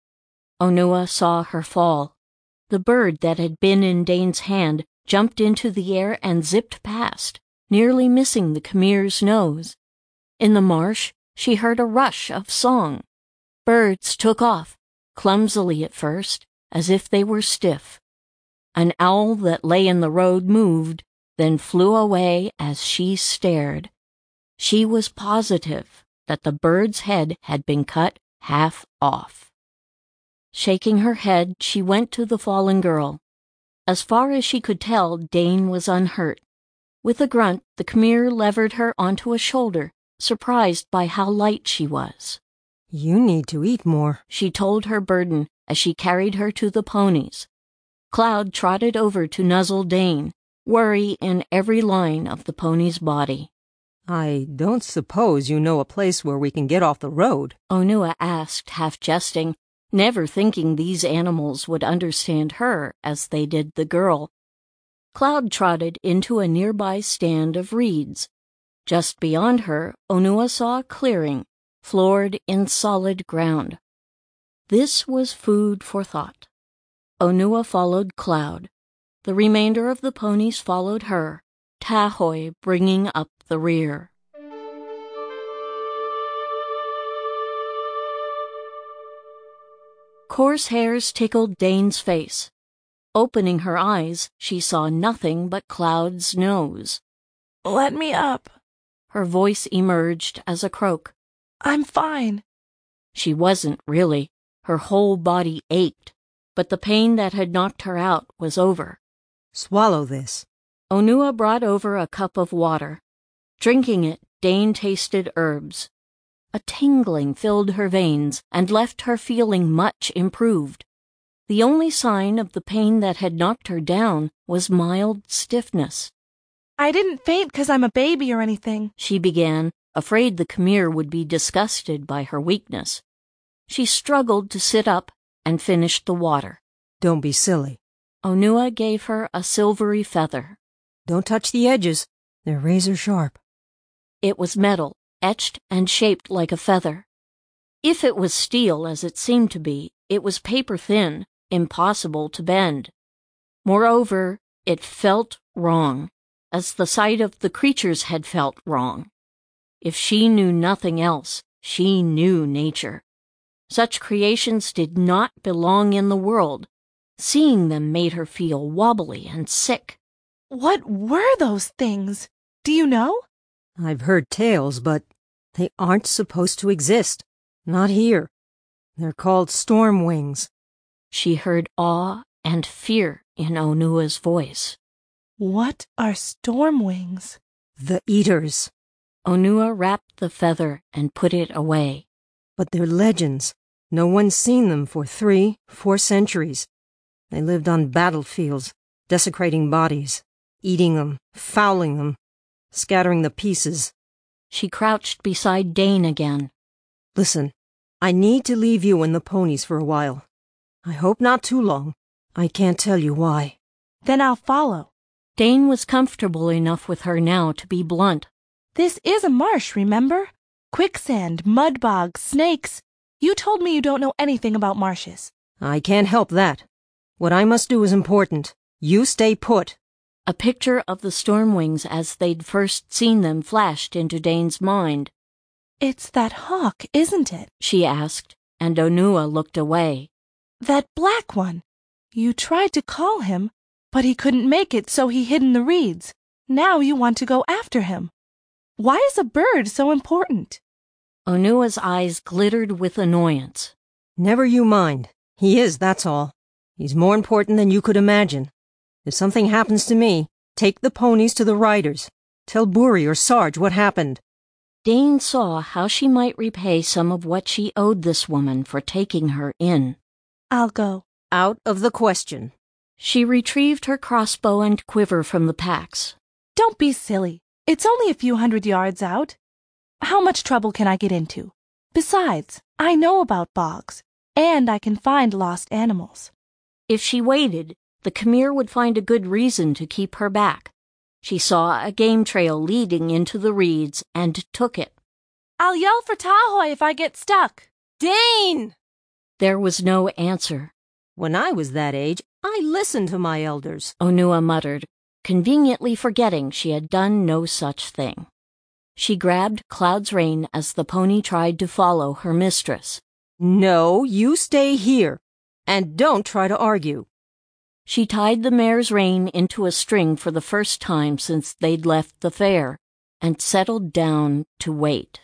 Onua saw her fall. The bird that had been in Dane's hand jumped into the air and zipped past, nearly missing the Khmer's nose. In the marsh, she heard a rush of song. Birds took off, clumsily at first, as if they were stiff. An owl that lay in the road moved, then flew away as she stared. She was positive that the bird's head had been cut half off. Shaking her head, she went to the fallen girl. As far as she could tell, Dane was unhurt. With a grunt, the Khmer levered her onto a shoulder, surprised by how light she was. You need to eat more, she told her burden as she carried her to the ponies. Cloud trotted over to nuzzle Dane, worry in every line of the pony's body. I don't suppose you know a place where we can get off the road? Onua asked, half jesting, never thinking these animals would understand her as they did the girl. Cloud trotted into a nearby stand of reeds. Just beyond her, Onua saw a clearing, floored in solid ground. This was food for thought. Onua followed Cloud. The remainder of the ponies followed her, Tahoe bringing up the rear. Coarse hairs tickled Dane's face. Opening her eyes, she saw nothing but Cloud's nose. Let me up. Her voice emerged as a croak. I'm fine. She wasn't really. Her whole body ached, but the pain that had knocked her out was over. Swallow this. Onua brought over a cup of water. Drinking it, Dane tasted herbs. A tingling filled her veins and left her feeling much improved. The only sign of the pain that had knocked her down was mild stiffness. I didn't faint 'cause I'm a baby or anything, she began, afraid the Khmer would be disgusted by her weakness. She struggled to sit up and finished the water. Don't be silly. Onua gave her a silvery feather. Don't touch the edges. They're razor sharp. It was metal, etched and shaped like a feather. If it was steel, as it seemed to be, it was paper thin, impossible to bend. Moreover, it felt wrong, as the sight of the creatures had felt wrong. If she knew nothing else, she knew nature. Such creations did not belong in the world. Seeing them made her feel wobbly and sick. What were those things? Do you know? I've heard tales, but they aren't supposed to exist. Not here. They're called storm wings. She heard awe and fear in Onua's voice. What are storm wings? The eaters. Onua wrapped the feather and put it away. But they're legends. No one's seen them for 3-4 centuries. They lived on battlefields, desecrating bodies, eating them, fouling them, scattering the pieces. She crouched beside Dane again. Listen, I need to leave you and the ponies for a while. I hope not too long. I can't tell you why. Then I'll follow. Dane was comfortable enough with her now to be blunt. This is a marsh, remember? Quicksand, mud bogs, snakes. You told me you don't know anything about marshes. I can't help that. What I must do is important. You stay put. A picture of the storm wings as they'd first seen them flashed into Dane's mind. It's that hawk, isn't it? She asked, and Onua looked away. That black one. You tried to call him, but he couldn't make it, so he hid in the reeds. Now you want to go after him. Why is a bird so important? Onua's eyes glittered with annoyance. Never you mind. He is, that's all. He's more important than you could imagine. If something happens to me, take the ponies to the riders. Tell Buri or Sarge what happened. Dane saw how she might repay some of what she owed this woman for taking her in. I'll go. Out of the question. She retrieved her crossbow and quiver from the packs. Don't be silly. It's only a few 100 yards out. How much trouble can I get into? Besides, I know about bogs, and I can find lost animals. If she waited, the Khmer would find a good reason to keep her back. She saw a game trail leading into the reeds and took it. I'll yell for Tahoe if I get stuck. Dane! There was no answer. When I was that age, I listened to my elders, Onua muttered, conveniently forgetting she had done no such thing. She grabbed Cloud's rein as the pony tried to follow her mistress. No, you stay here, and don't try to argue. She tied the mare's rein into a string for the first time since they'd left the fair, and settled down to wait.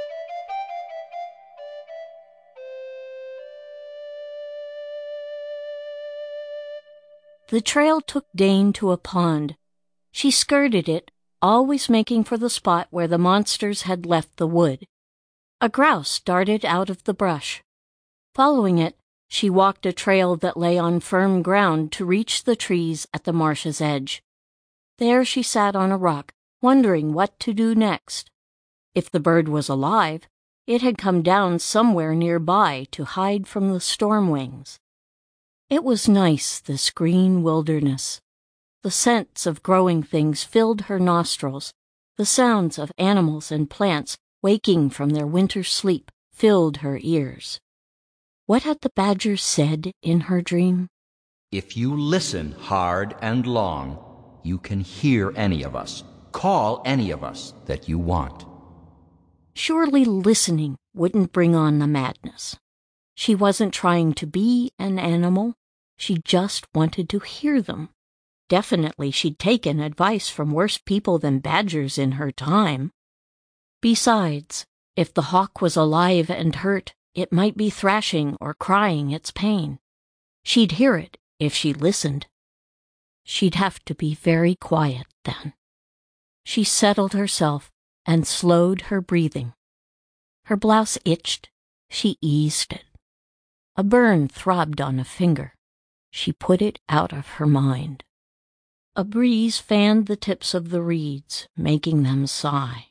The trail took Dane to a pond. She skirted it, always making for the spot where the monsters had left the wood. A grouse darted out of the brush. Following it, she walked a trail that lay on firm ground to reach the trees at the marsh's edge. There she sat on a rock, wondering what to do next. If the bird was alive, it had come down somewhere nearby to hide from the storm wings. It was nice, this green wilderness. The scents of growing things filled her nostrils. The sounds of animals and plants waking from their winter sleep filled her ears. What had the badger said in her dream? If you listen hard and long, you can hear any of us, call any of us that you want. Surely listening wouldn't bring on the madness. She wasn't trying to be an animal. She just wanted to hear them. Definitely she'd taken advice from worse people than badgers in her time. Besides, if the hawk was alive and hurt, it might be thrashing or crying its pain. She'd hear it if she listened. She'd have to be very quiet then. She settled herself and slowed her breathing. Her blouse itched. She eased it. A burn throbbed on a finger. She put it out of her mind. A breeze fanned the tips of the reeds, making them sigh.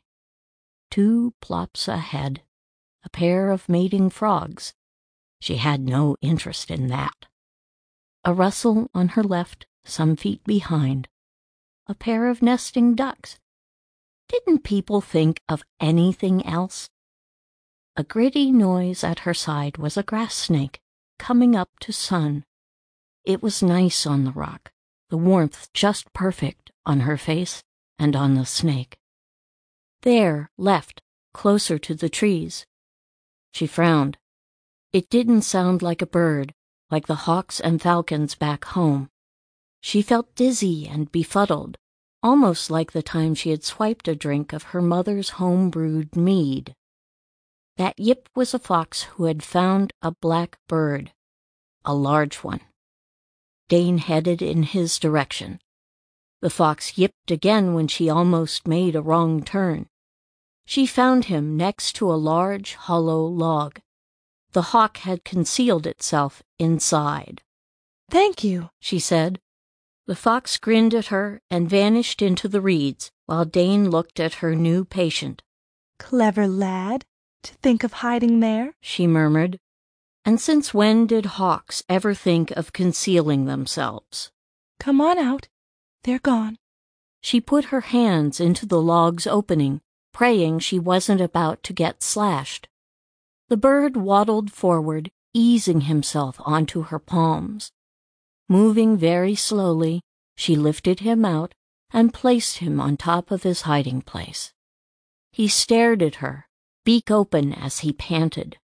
2 plops ahead. A pair of mating frogs. She had no interest in that. A rustle on her left, some feet behind. A pair of nesting ducks. Didn't people think of anything else? A gritty noise at her side was a grass snake, coming up to sun. It was nice on the rock, the warmth just perfect on her face and on the snake. There, left, closer to the trees. She frowned. It didn't sound like a bird, like the hawks and falcons back home. She felt dizzy and befuddled, almost like the time she had swiped a drink of her mother's home-brewed mead. That yip was a fox who had found a black bird, a large one. Dane headed in his direction. The fox yipped again when she almost made a wrong turn. She found him next to a large, hollow log. The hawk had concealed itself inside. Thank you, she said. The fox grinned at her and vanished into the reeds, while Dane looked at her new patient. Clever lad, to think of hiding there, she murmured. And since when did hawks ever think of concealing themselves? Come on out. They're gone. She put her hands into the log's opening, praying she wasn't about to get slashed. The bird waddled forward, easing himself onto her palms. Moving very slowly, she lifted him out and placed him on top of his hiding place. He stared at her, beak open as he panted.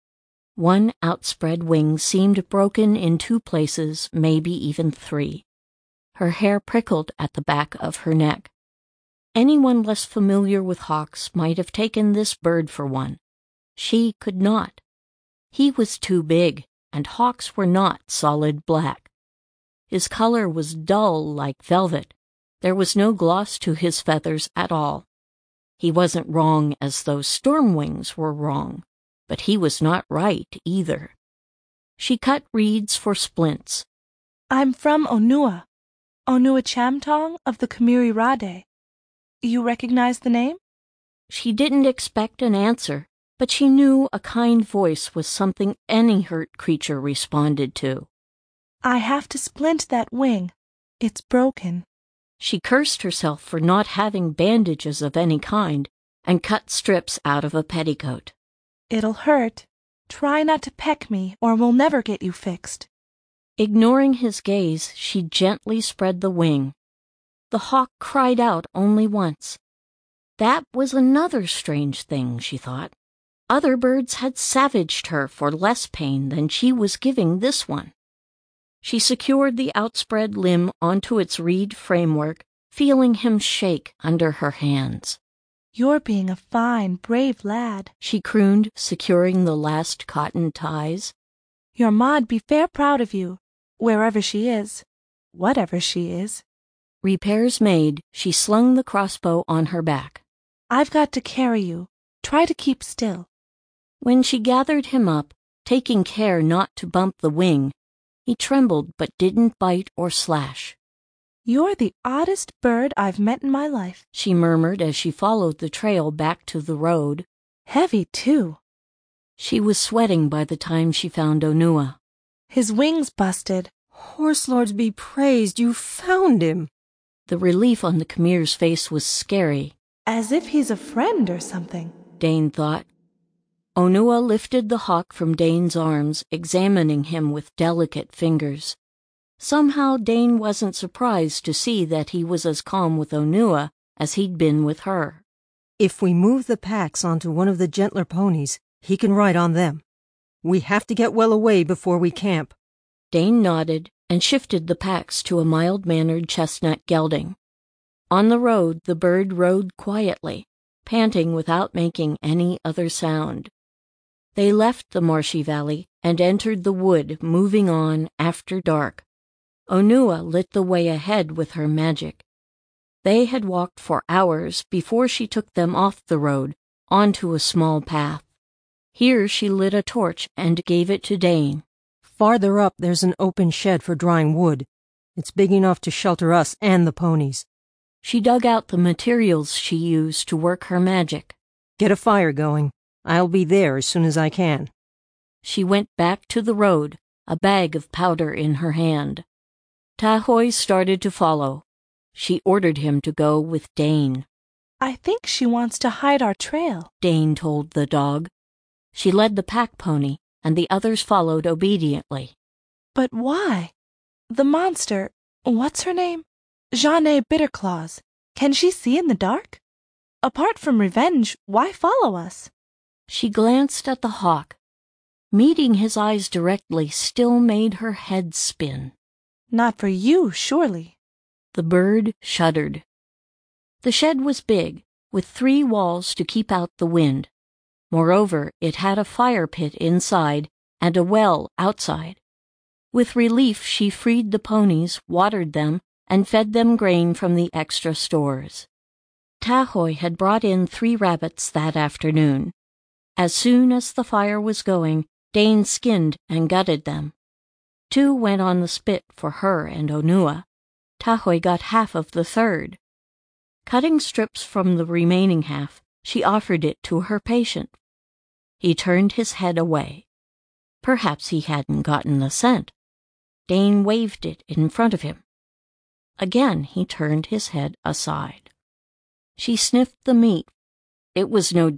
One outspread wing seemed broken in 2 places, maybe even 3. Her hair prickled at the back of her neck. Anyone less familiar with hawks might have taken this bird for one. She could not. He was too big, and hawks were not solid black. His color was dull like velvet. There was no gloss to his feathers at all. He wasn't wrong as those storm wings were wrong, but he was not right either. She cut reeds for splints. I'm from Onua Chamtong of the Kamiri Rade. You recognize the name? She didn't expect an answer, but she knew a kind voice was something any hurt creature responded to. I have to splint that wing. It's broken. She cursed herself for not having bandages of any kind and cut strips out of a petticoat. It'll hurt. Try not to peck me or we'll never get you fixed. Ignoring his gaze, she gently spread the wing. The hawk cried out only once. That was another strange thing, she thought. Other birds had savaged her for less pain than she was giving this one. She secured the outspread limb onto its reed framework, feeling him shake under her hands. You're being a fine, brave lad, she crooned, securing the last cotton ties. Your ma'd be fair proud of you, wherever she is, whatever she is. Repairs made, she slung the crossbow on her back. I've got to carry you. Try to keep still. When she gathered him up, taking care not to bump the wing, he trembled but didn't bite or slash. You're the oddest bird I've met in my life, she murmured as she followed the trail back to the road. Heavy, too. She was sweating by the time she found Onua. His wings busted. Horse Lords be praised, you found him. The relief on the Khamir's face was scary. As if he's a friend or something, Dane thought. Onua lifted the hawk from Dane's arms, examining him with delicate fingers. Somehow Dane wasn't surprised to see that he was as calm with Onua as he'd been with her. If we move the packs onto one of the gentler ponies, he can ride on them. We have to get well away before we camp. Dane nodded and shifted the packs to a mild-mannered chestnut gelding. On the road, the bird rode quietly, panting without making any other sound. They left the marshy valley and entered the wood, moving on after dark. Onua lit the way ahead with her magic. They had walked for hours before she took them off the road, onto a small path. Here she lit a torch and gave it to Dane. Farther up there's an open shed for drying wood. It's big enough to shelter us and the ponies. She dug out the materials she used to work her magic. Get a fire going. I'll be there as soon as I can. She went back to the road, a bag of powder in her hand. Tahoe started to follow. She ordered him to go with Dane. I think she wants to hide our trail, Dane told the dog. She led the pack pony, and the others followed obediently. But why? The monster, what's her name? Jeanne Bitterclaws. Can she see in the dark? Apart from revenge, why follow us? She glanced at the hawk. Meeting his eyes directly still made her head spin. Not for you, surely. The bird shuddered. The shed was big, with 3 walls to keep out the wind. Moreover, it had a fire pit inside and a well outside. With relief, she freed the ponies, watered them, and fed them grain from the extra stores. Tahoe had brought in 3 rabbits that afternoon. As soon as the fire was going, Dane skinned and gutted them. 2 went on the spit for her and Onua. Tahoe got half of the 3rd. Cutting strips from the remaining half, she offered it to her patient. He turned his head away. Perhaps he hadn't gotten the scent. Dane waved it in front of him. Again he turned his head aside. She sniffed the meat. It was no